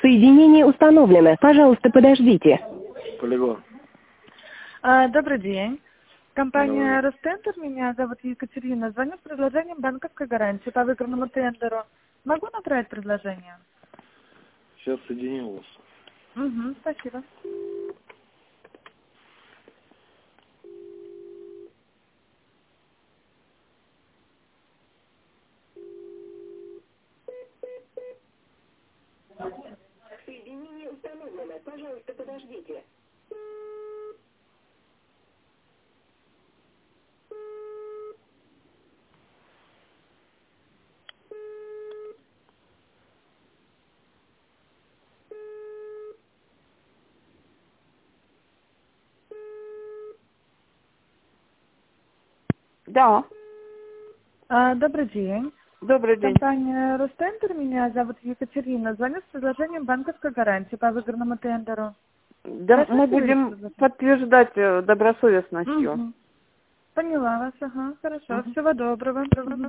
Соединение установлено. Пожалуйста, подождите. Полигон. Добрый день. Компания Ростендер, меня зовут Екатерина. Звоню с предложением банковской гарантии по выигранному тендеру. Могу направить предложение? Сейчас соединим вас. Угу, спасибо. Соединение установлено. Пожалуйста, подождите. Да, Добрый день. добрый день. Компания Ростендер, меня зовут Екатерина. Звоню с предложением банковской гарантии по выигранному тендеру. Да, Хотите мы будем предложение? подтверждать добросовестностью. Поняла вас, ага, хорошо. Мгм. Всего доброго.